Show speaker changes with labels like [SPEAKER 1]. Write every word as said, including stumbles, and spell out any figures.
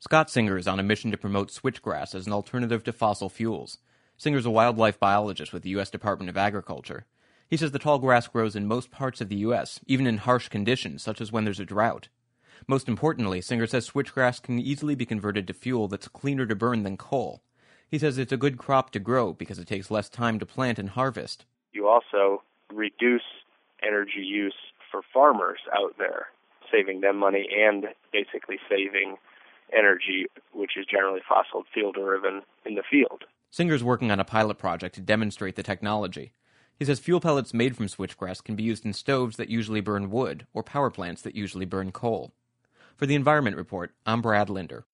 [SPEAKER 1] Scott Singer is on a mission to promote switchgrass as an alternative to fossil fuels. Singer's a wildlife biologist with the U S Department of Agriculture. He says the tall grass grows in most parts of the U S, even in harsh conditions, such as when there's a drought. Most importantly, Singer says switchgrass can easily be converted to fuel that's cleaner to burn than coal. He says it's a good crop to grow because it takes less time to plant and harvest.
[SPEAKER 2] You also reduce energy use for farmers out there, saving them money and basically saving energy, which is generally fossil fuel-driven, in the field.
[SPEAKER 1] Singer's working on a pilot project to demonstrate the technology. He says fuel pellets made from switchgrass can be used in stoves that usually burn wood or power plants that usually burn coal. For the Environment Report, I'm Brad Linder.